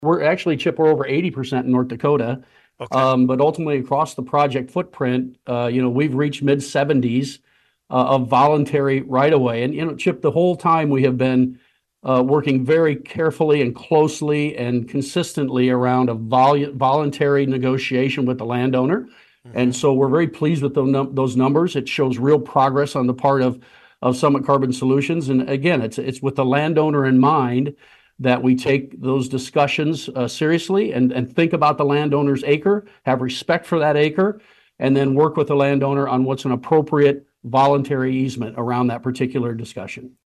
We're actually, Chip, we're over 80% in North Dakota. Okay. But ultimately across the project footprint, we've reached mid 70s of voluntary right of way. And, Chip, the whole time we have been working very carefully and closely and consistently around a voluntary negotiation with the landowner. And Hmm. so we're very pleased with those numbers. It shows real progress on the part of Summit Carbon Solutions. And again, it's with the landowner in mind that we take those discussions seriously and think about the landowner's acre, have respect for that acre, and then work with the landowner on what's an appropriate voluntary easement around that particular discussion.